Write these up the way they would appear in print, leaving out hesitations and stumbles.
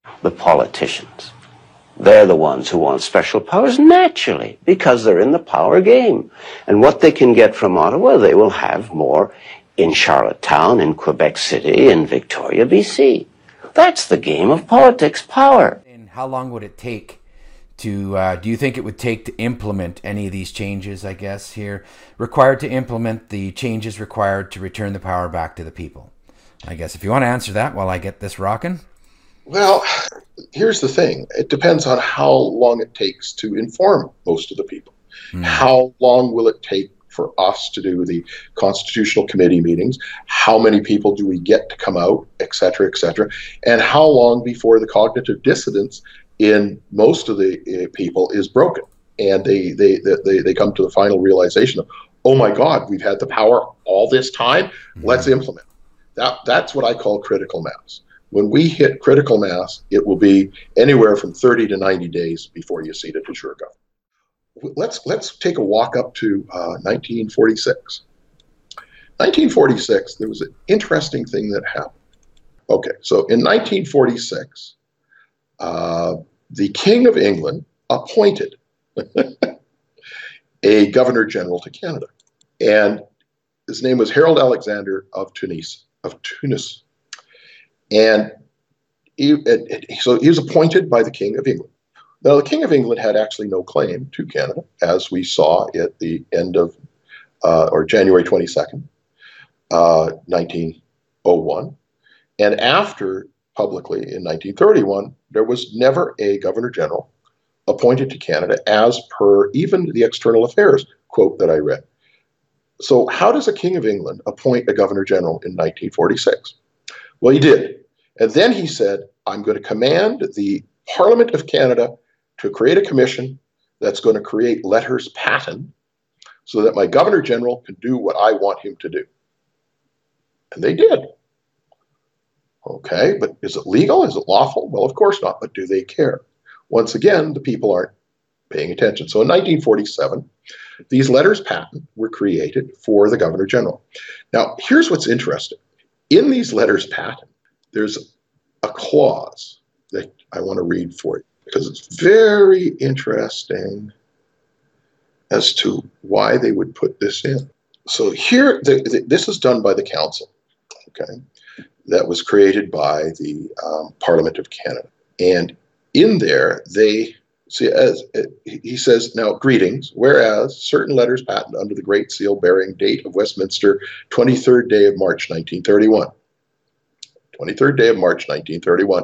The politicians. They're the ones who want special powers naturally, because they're in the power game. And what they can get from Ottawa, they will have more in Charlottetown, in Quebec City, in Victoria, BC. That's the game of politics, power. And how long would it take to, do you think it would take to implement any of these changes, I guess, here? Required to implement the changes required to return the power back to the people? I guess if you want to answer that while I get this rocking. Well, here's the thing. It depends on how long it takes to inform most of the people. How long will it take for us to do the Constitutional Committee meetings? How many people do we get to come out, et cetera, and how long before the cognitive dissonance in most of the people is broken, and they come to the final realization of, oh my God, we've had the power all this time. Let's implement. That's what I call critical mass. When we hit critical mass, it will be anywhere from 30 to 90 days before you see the de jure government. Let's take a walk up to 1946. 1946, there was an interesting thing that happened. Okay, so in 1946, the King of England appointed a Governor General to Canada, and his name was Harold Alexander of Tunis. And so he was appointed by the King of England. Now, the King of England had actually no claim to Canada, as we saw at the end of, or January 22nd, 1901. And after, publicly in 1931, there was never a Governor General appointed to Canada, as per even the External Affairs quote that I read. So how does a King of England appoint a Governor General in 1946? Well, he did. And then he said, I'm going to command the Parliament of Canada to create a commission that's going to create letters patent so that my Governor General can do what I want him to do. And they did. Okay, but is it legal? Is it lawful? Well, of course not, but do they care? Once again, the people aren't paying attention. So in 1947, these letters patent were created for the Governor General. Now, here's what's interesting. In these letters patent, there's a clause that I want to read for you, because it's very interesting as to why they would put this in. So here, this is done by the council, okay, that was created by the Parliament of Canada. And in there, they see, as he says, now, greetings, whereas certain letters patent under the Great Seal bearing date of Westminster, 23rd day of March, 1931. 23rd day of March, 1931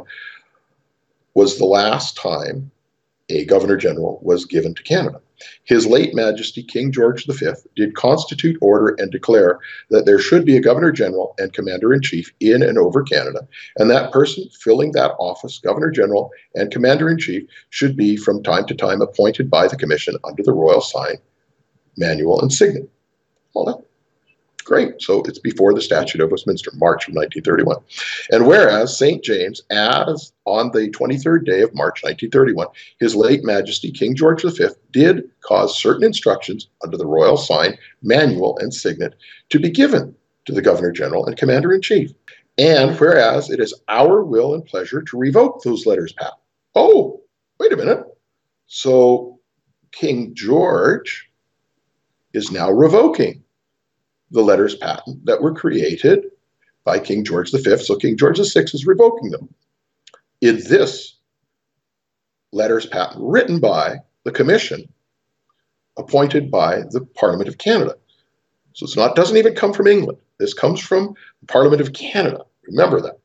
was the last time a Governor General was given to Canada. His late Majesty King George V did constitute, order, and declare that there should be a Governor General and Commander-in-Chief in and over Canada, and that person filling that office, Governor General and Commander-in-Chief, should be from time to time appointed by the Commission under the royal sign, manual, and signet. Well, that's great. So it's before the Statute of Westminster, March of 1931. And whereas St. James, as on the 23rd day of March 1931, his late Majesty King George V did cause certain instructions under the royal sign, manual, and signet to be given to the Governor General and Commander-in-Chief. And whereas it is our will and pleasure to revoke those letters patent. Oh, wait a minute. So King George is now revoking the letters patent that were created by King George V. So King George VI is revoking them. In this letters patent written by the Commission appointed by the Parliament of Canada. So it's not, doesn't even come from England. This comes from the Parliament of Canada. Remember that.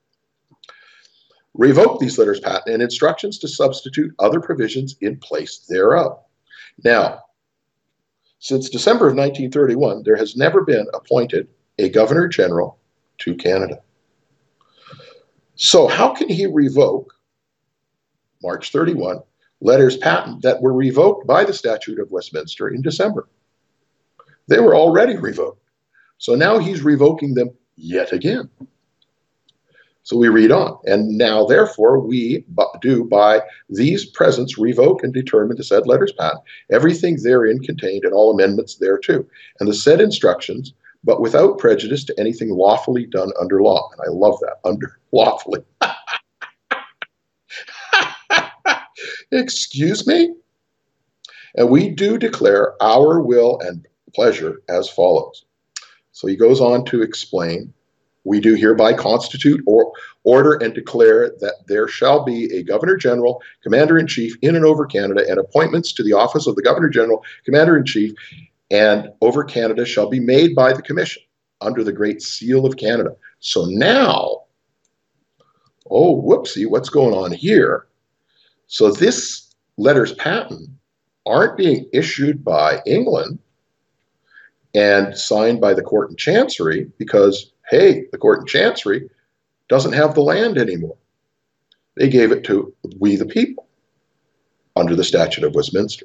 Revoke these letters patent and instructions to substitute other provisions in place thereof. Now, since December of 1931, there has never been appointed a Governor General to Canada. So how can he revoke, March 31, letters patent that were revoked by the Statute of Westminster in December? They were already revoked. So now he's revoking them yet again. So we read on. And now, therefore, we do by these presents revoke and determine the said letters patent, everything therein contained and all amendments thereto, and the said instructions, but without prejudice to anything lawfully done under law. And I love that, under lawfully. Excuse me? And we do declare our will and pleasure as follows. So he goes on to explain, we do hereby constitute or order and declare that there shall be a Governor General, Commander in Chief in and over Canada, and appointments to the office of the Governor General, Commander in Chief, and over Canada shall be made by the Commission under the Great Seal of Canada. So now, oh, whoopsie, what's going on here? So this letters patent aren't being issued by England and signed by the Court and Chancery because, hey, the Court and Chancery doesn't have the land anymore. They gave it to we the people under the Statute of Westminster.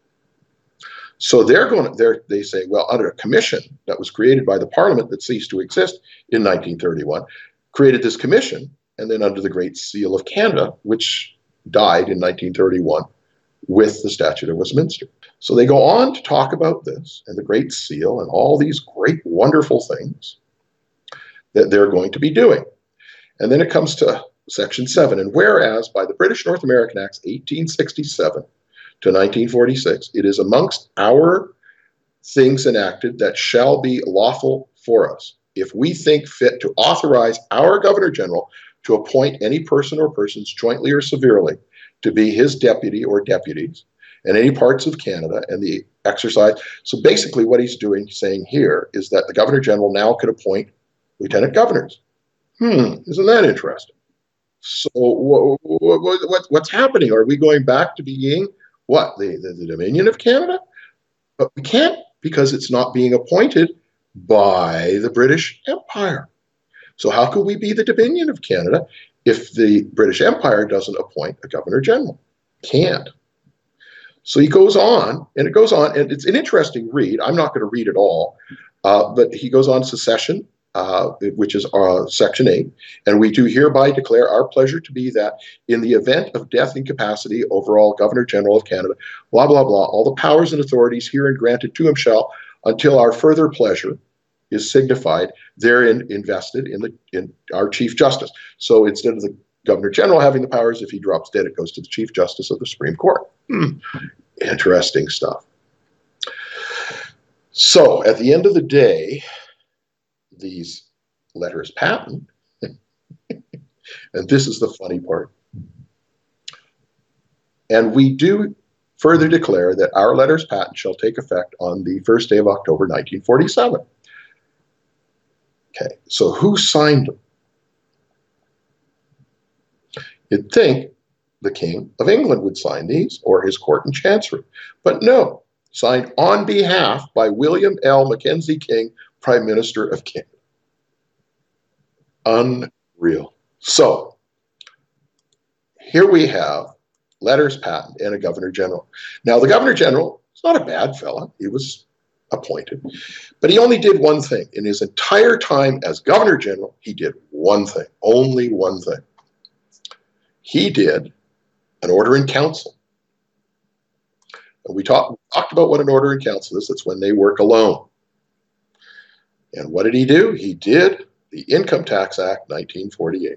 So they say, well, under a commission that was created by the Parliament that ceased to exist in 1931, created this commission, and then under the Great Seal of Canada, which died in 1931 with the Statute of Westminster. So they go on to talk about this and the Great Seal and all these great, wonderful things that they're going to be doing. And then it comes to Section 7. And whereas by the British North American Acts 1867 to 1946, it is amongst our things enacted that shall be lawful for us, if we think fit to authorize our Governor General to appoint any person or persons jointly or severally to be his deputy or deputies in any parts of Canada and the exercise. So basically what he's saying here is that the Governor General now could appoint lieutenant governors. Isn't that interesting? So what's happening? Are we going back to being what? The Dominion of Canada? But we can't, because it's not being appointed by the British Empire. So how could we be the Dominion of Canada if the British Empire doesn't appoint a Governor General? Can't. So he goes on, and it goes on, and it's an interesting read. I'm not going to read it all, but he goes on secession, which is Section 8, and we do hereby declare our pleasure to be that in the event of death, incapacity, overall Governor General of Canada, blah, blah, blah, all the powers and authorities herein granted to him shall, until our further pleasure is signified, therein invested in our Chief Justice. So instead of the Governor General having the powers, if he drops dead, it goes to the Chief Justice of the Supreme Court. Interesting stuff. So at the end of the day, these letters patent, and this is the funny part, and we do further declare that our letters patent shall take effect on the first day of October 1947. Okay, so who signed them? You'd think the King of England would sign these, or his Court and Chancery. But no, signed on behalf by William L. Mackenzie King, Prime Minister of Canada. Unreal. So, here we have letters patent and a Governor General. Now, the Governor General is not a bad fella. He was appointed. But he only did one thing. In his entire time as Governor General, he did one thing, only one thing. He did an order in council. And we talked about what an order in council is. It's when they work alone. And what did he do? He did the Income Tax Act 1948.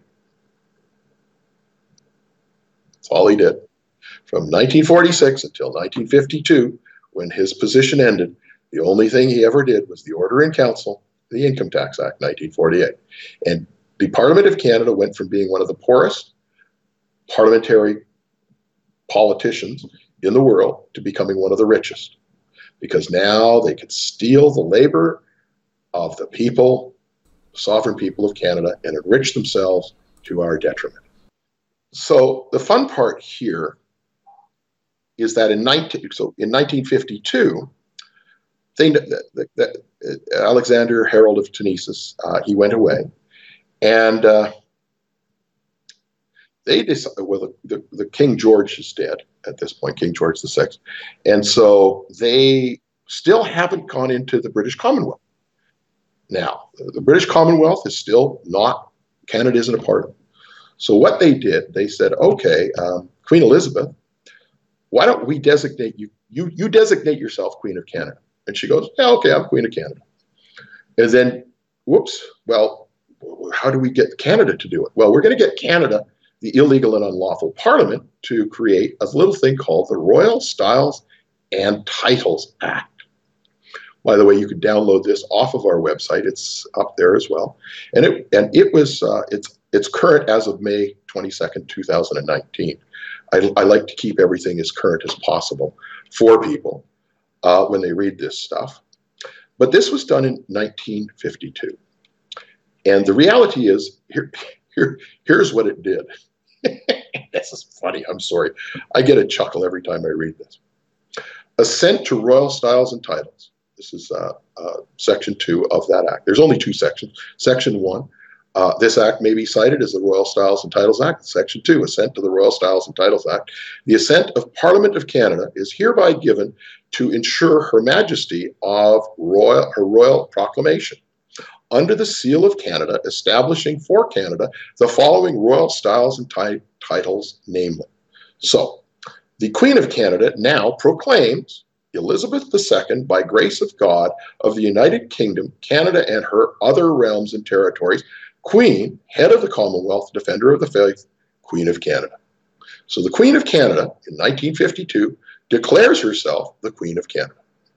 That's all he did. From 1946 until 1952, when his position ended, the only thing he ever did was the order in council, the Income Tax Act 1948. And the Parliament of Canada went from being one of the poorest parliamentary politicians in the world to becoming one of the richest, because now they could steal the labor of the people, sovereign people of Canada, and enrich themselves to our detriment. So the fun part here is that in 1952, Alexander Harold of Tennessee, he went away, and they decided, well, the King George is dead at this point, King George VI, and so they still haven't gone into the British Commonwealth. Now, the British Commonwealth is still not, Canada isn't a part of it. So what they did, they said, okay, Queen Elizabeth, why don't we designate you, you designate yourself Queen of Canada. And she goes, yeah, okay, I'm Queen of Canada. And then, whoops, well, how do we get Canada to do it? Well, we're going to get Canada the illegal and unlawful parliament to create a little thing called the Royal Styles and Titles Act. By the way, you can download this off of our website. It's up there as well. And it's current as of May 22nd, 2019. I like to keep everything as current as possible for people when they read this stuff. But this was done in 1952. And the reality is, here's what it did. This is funny. I'm sorry. I get a chuckle every time I read this. Assent to Royal Styles and Titles. This is Section 2 of that Act. There's only 2 sections. Section 1, this Act may be cited as the Royal Styles and Titles Act. Section 2, Assent to the Royal Styles and Titles Act. The assent of Parliament of Canada is hereby given to ensure Her Majesty of her royal proclamation, under the seal of Canada, establishing for Canada the following royal styles and titles, namely. So, the Queen of Canada now proclaims Elizabeth II, by grace of God, of the United Kingdom, Canada, and her other realms and territories, Queen, head of the Commonwealth, defender of the faith, Queen of Canada. So the Queen of Canada, in 1952, declares herself the Queen of Canada.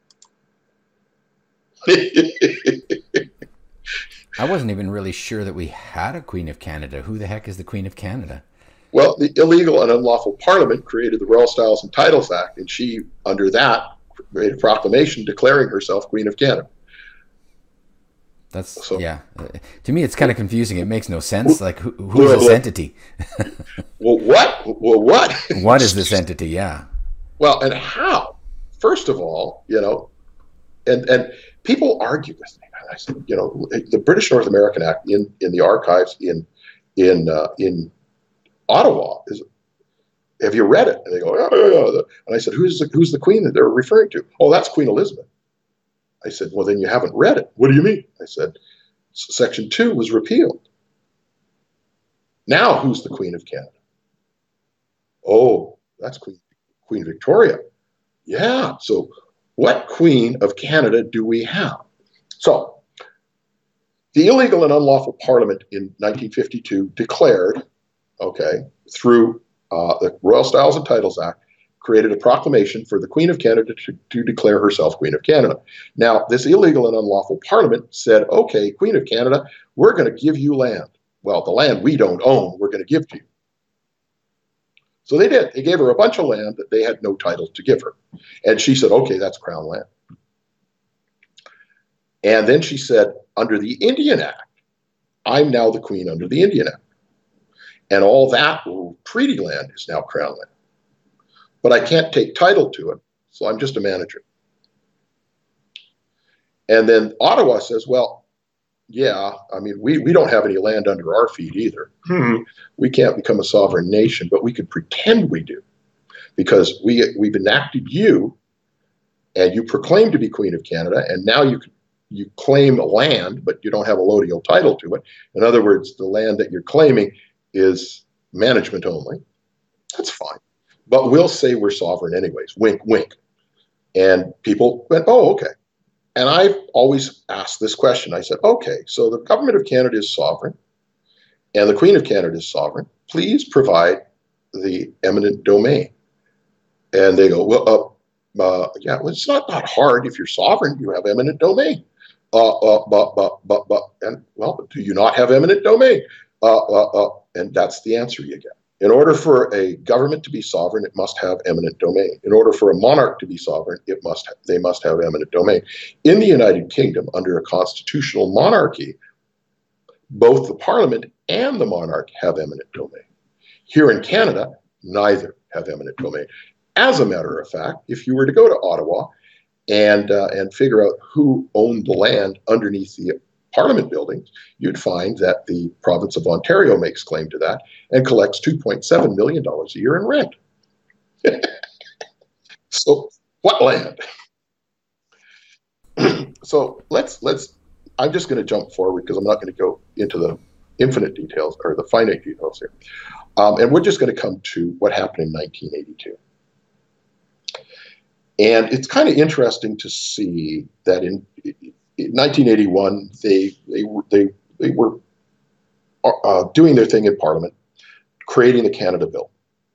I wasn't even really sure that we had a Queen of Canada. Who the heck is the Queen of Canada? Well, the illegal and unlawful Parliament created the Royal Styles and Titles Act, and she, under that, made a proclamation declaring herself Queen of Canada. That's yeah. To me, it's kind of confusing. It makes no sense. Like, who is this entity? Well, what? What is this entity? Yeah. Well, and how? First of all, and people argue with me. I said, the British North American Act in the archives in Ottawa is. Have you read it? And they go, oh. And I said, who's the queen that they're referring to? Oh, that's Queen Elizabeth. I said, well, then you haven't read it. What do you mean? I said, Section 2 was repealed. Now who's the Queen of Canada? Oh, that's Queen Victoria. Yeah, so what Queen of Canada do we have? So the illegal and unlawful Parliament in 1952 declared, through the Royal Styles and Titles Act, created a proclamation for the Queen of Canada to declare herself Queen of Canada. Now, this illegal and unlawful Parliament said, okay, Queen of Canada, we're going to give you land. Well, the land we don't own, we're going to give to you. So they did. They gave her a bunch of land that they had no title to give her. And she said, okay, that's Crown land. And then she said, under the Indian Act, I'm now the Queen under the Indian Act. And all that treaty land is now Crown land. But I can't take title to it, so I'm just a manager. And then Ottawa says, well, yeah, I mean, we don't have any land under our feet either. We can't become a sovereign nation, but we could pretend we do. Because we've enacted you, and you proclaim to be Queen of Canada, and now you claim land, but you don't have a lodial title to it. In other words, the land that you're claiming is management only. That's fine. But we'll say we're sovereign anyways. Wink, wink. And people went, oh, okay. And I've always asked this question. I said, okay, so the government of Canada is sovereign, and the Queen of Canada is sovereign. Please provide the eminent domain. And they go, well, yeah, well, it's not hard. If you're sovereign, you have eminent domain. And well, do you not have eminent domain? And that's the answer you get. In order for a government to be sovereign, it must have eminent domain. In order for a monarch to be sovereign, they must have eminent domain. In the United Kingdom, under a constitutional monarchy, both the Parliament and the monarch have eminent domain. Here in Canada, neither have eminent domain. As a matter of fact, if you were to go to Ottawa and figure out who owned the land underneath the Parliament buildings, you'd find that the province of Ontario makes claim to that and collects $2.7 million a year in rent. So what land? So let's I'm just going to jump forward because I'm not going to go into the infinite details or the finite details here. And we're just going to come to what happened in 1982. And it's kind of interesting to see that in 1981, they were doing their thing in Parliament, creating the Canada Bill.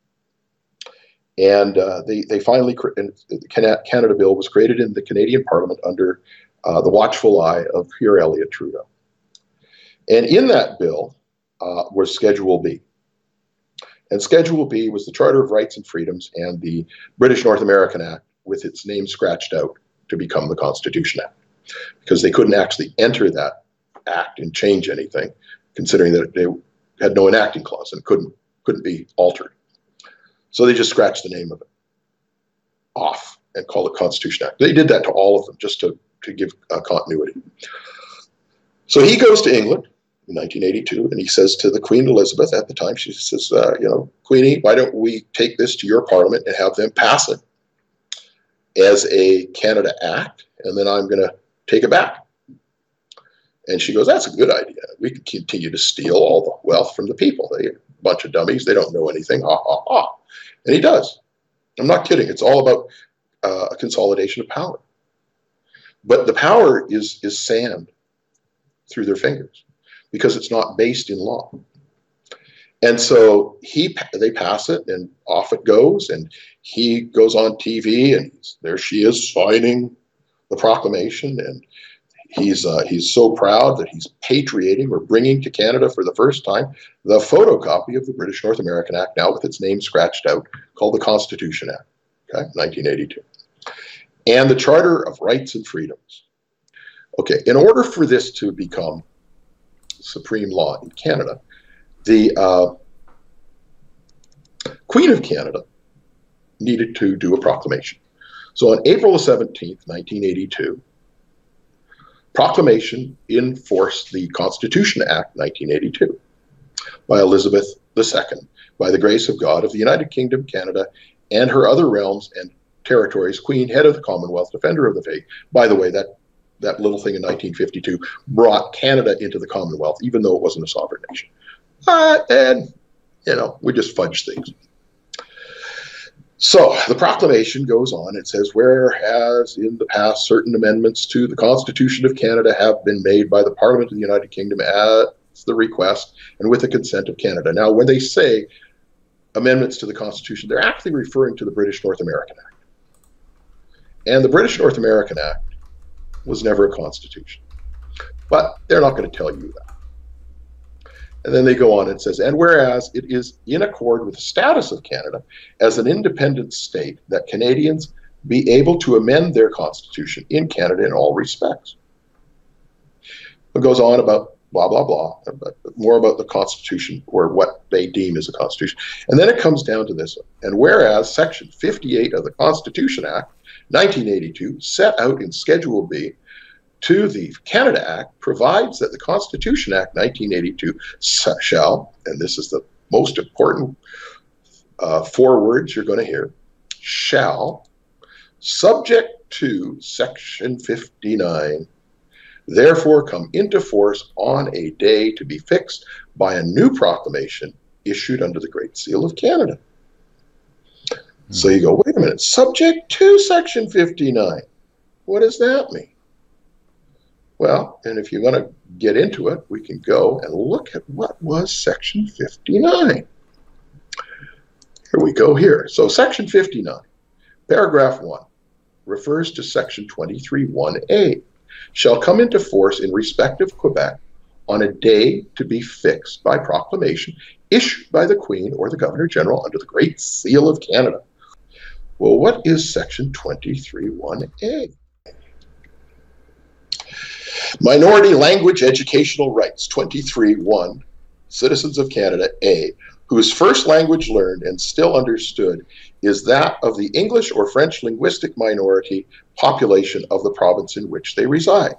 And they finally, the Canada Bill was created in the Canadian Parliament under the watchful eye of Pierre Elliott Trudeau. And in that bill was Schedule B. And Schedule B was the Charter of Rights and Freedoms and the British North American Act with its name scratched out to become the Constitution Act, because they couldn't actually enter that act and change anything, considering that they had no enacting clause and couldn't be altered. So they just scratched the name of it off and called it Constitution Act. They did that to all of them just to give continuity. So he goes to England in 1982, and he says to the Queen Elizabeth at the time, she says, Queenie, why don't we take this to your Parliament and have them pass it as a Canada Act, and then I'm going to take it back. And she goes, that's a good idea. We can continue to steal all the wealth from the people. They're a bunch of dummies. They don't know anything. Ha, ha, ha. And he does. I'm not kidding. It's all about a consolidation of power. But the power is sand through their fingers because it's not based in law. And so they pass it, and off it goes, and he goes on TV, and there she is signing the proclamation, and he's so proud that he's patriating or bringing to Canada for the first time the photocopy of the British North American Act, now with its name scratched out, called the Constitution Act, 1982, and the Charter of Rights and Freedoms. Okay, in order for this to become supreme law in Canada, the Queen of Canada needed to do a proclamation. So on April 17th, 1982, proclamation enforced the Constitution Act 1982 by Elizabeth II, by the grace of God of the United Kingdom, Canada, and her other realms and territories, Queen, head of the Commonwealth, defender of the faith. By the way, that little thing in 1952 brought Canada into the Commonwealth, even though it wasn't a sovereign nation. And, we just fudge things. So the proclamation goes on. It says, whereas in the past certain amendments to the Constitution of Canada have been made by the Parliament of the United Kingdom at the request and with the consent of Canada. Now, when they say amendments to the Constitution, they're actually referring to the British North American Act. And the British North American Act was never a constitution. But they're not going to tell you that. And then they go on and says, and whereas it is in accord with the status of Canada as an independent state that Canadians be able to amend their constitution in Canada in all respects. It goes on about blah, blah, blah, but more about the Constitution, or what they deem as a constitution. And then it comes down to this one. And whereas Section 58 of the Constitution Act, 1982, set out in Schedule B to the Canada Act, provides that the Constitution Act 1982 shall, and this is the most important 4 words you're going to hear, shall, subject to Section 59, therefore come into force on a day to be fixed by a new proclamation issued under the Great Seal of Canada. So you go, wait a minute, subject to Section 59. What does that mean? Well, and if you want to get into it, we can go and look at what was Section 59. Here we go here. So Section 59, paragraph 1, refers to Section 23(1)(a), shall come into force in respect of Quebec on a day to be fixed by proclamation issued by the Queen or the Governor General under the Great Seal of Canada. Well, what is Section 23(1)(a)? Minority language educational rights, 23(1), citizens of Canada, A, whose first language learned and still understood is that of the English or French linguistic minority population of the province in which they reside.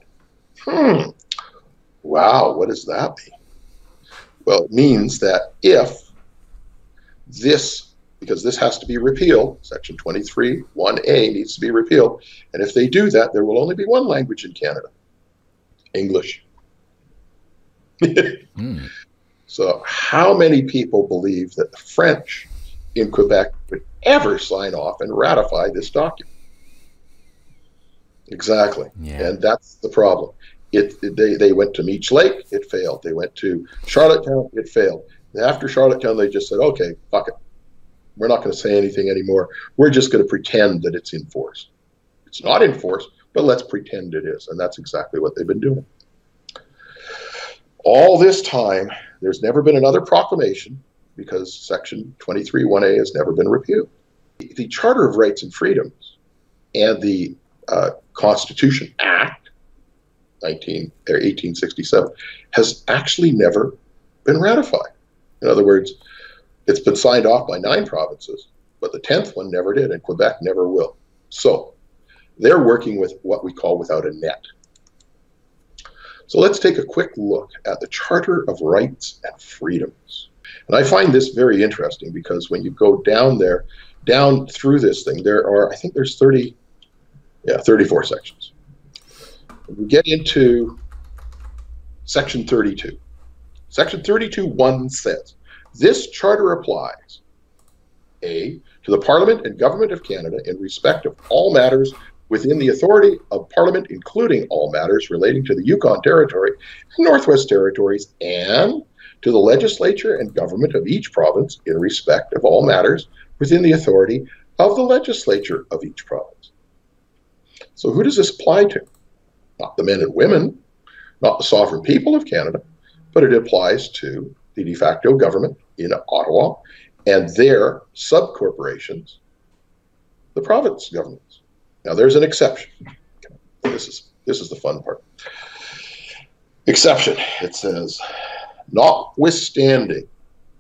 Wow, what does that mean? Well, it means that if this, because this has to be repealed, Section 23(1)(a) needs to be repealed, and if they do that, there will only be one language in Canada. English. So how many people believe that the French in Quebec would ever sign off and ratify this document? Exactly. Yeah. And that's the problem. They went to Meech Lake, it failed. They went to Charlottetown, it failed. After Charlottetown, they just said, okay, fuck it. We're not going to say anything anymore. We're just going to pretend that it's in force. It's not in force, but let's pretend it is. And that's exactly what they've been doing. All this time, there's never been another proclamation because Section 23(1)A has never been repealed. The Charter of Rights and Freedoms and the Constitution Act, 1867, has actually never been ratified. In other words, it's been signed off by 9 provinces, but the 10th one never did, and Quebec never will. So they're working with what we call without a net. So let's take a quick look at the Charter of Rights and Freedoms. And I find this very interesting because when you go down there, down through this thing, there are, I think there's 34 sections. We get into Section 32. Section 32(1) says, this charter applies, A, to the Parliament and Government of Canada in respect of all matters within the authority of Parliament, including all matters relating to the Yukon Territory and Northwest Territories, and to the legislature and government of each province in respect of all matters within the authority of the legislature of each province. So who does this apply to? Not the men and women, not the sovereign people of Canada, but it applies to the de facto government in Ottawa and their subcorporations, the province governments. Now there's an exception. This is the fun part. Exception. It says, notwithstanding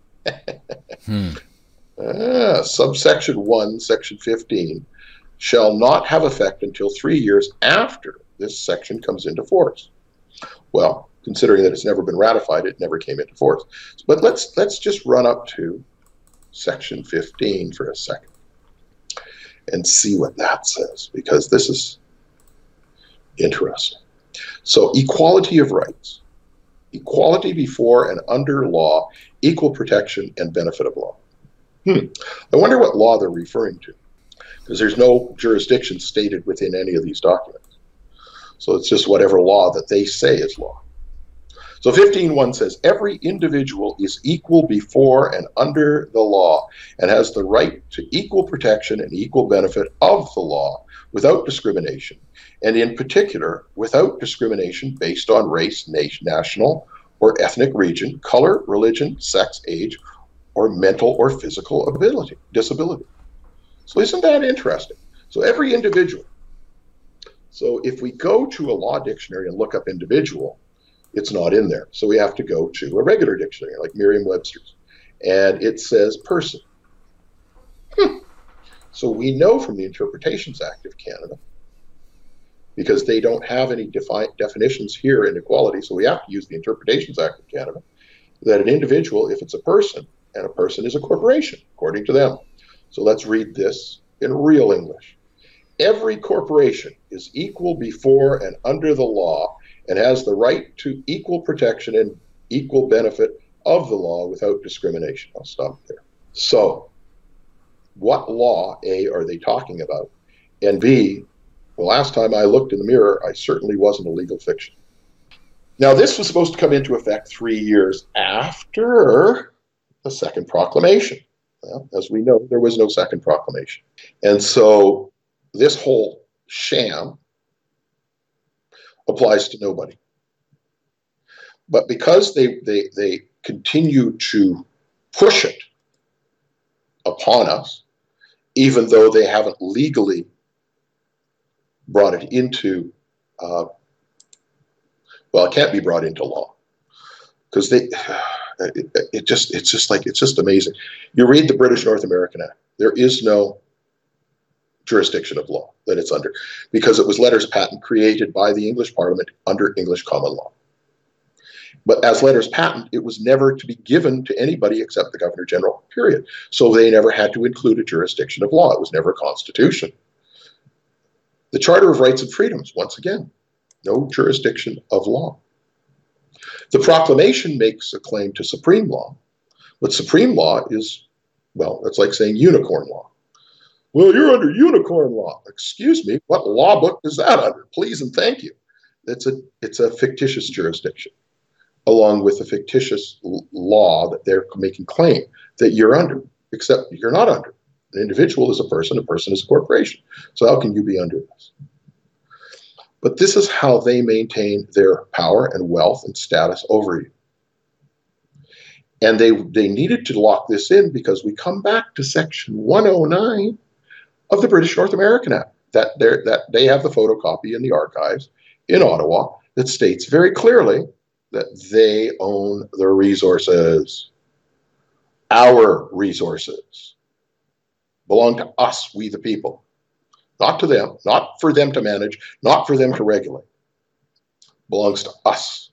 subsection 1, section 15 shall not have effect until 3 years after this section comes into force. Well, considering that it's never been ratified, it never came into force. But let's just run up to section 15 for a second and see what that says, because this is interesting. So equality of rights, equality before and under law, equal protection and benefit of law. I wonder what law they're referring to, because there's no jurisdiction stated within any of these documents. So it's just whatever law that they say is law. So 15(1) says, every individual is equal before and under the law and has the right to equal protection and equal benefit of the law without discrimination, and in particular, without discrimination based on race, national or ethnic region, color, religion, sex, age, or mental or physical disability. So isn't that interesting? So every individual. So if we go to a law dictionary and look up individual, it's not in there. So we have to go to a regular dictionary like Merriam-Webster's, and it says person. So we know from the Interpretations Act of Canada, because they don't have any definitions here in equality, so we have to use the Interpretations Act of Canada, that an individual, if it's a person, and a person is a corporation, according to them. So let's read this in real English. Every corporation is equal before and under the law and has the right to equal protection and equal benefit of the law without discrimination. I'll stop there. So what law, A, are they talking about? And B, the last time I looked in the mirror, I certainly wasn't a legal fiction. Now, this was supposed to come into effect 3 years after the second proclamation. Well, as we know, there was no second proclamation. And so this whole sham applies to nobody. But because they continue to push it upon us, even though they haven't legally brought it into, well, it can't be brought into law, because it's just amazing. You read the British North American Act, there is no jurisdiction of law that it's under, because it was letters patent created by the English Parliament under English common law. But as letters patent, it was never to be given to anybody except the Governor General, period. So they never had to include a jurisdiction of law. It was never a constitution. The Charter of Rights and Freedoms, once again, no jurisdiction of law. The proclamation makes a claim to supreme law, but supreme law is, well, it's like saying unicorn law. Well, you're under unicorn law. Excuse me, what law book is that under? Please and thank you. It's a fictitious jurisdiction. along with the fictitious law that they're making claim that you're under, except you're not under. An individual is a person is a corporation. So how can you be under this? But this is how they maintain their power and wealth and status over you. And they needed to lock this in because we come back to Section 109 of the British North American Act, that they have the photocopy in the archives in Ottawa that states very clearly that they own the resources. Our resources belong to us, we the people, not to them, not for them to manage, not for them to regulate. Belongs to us.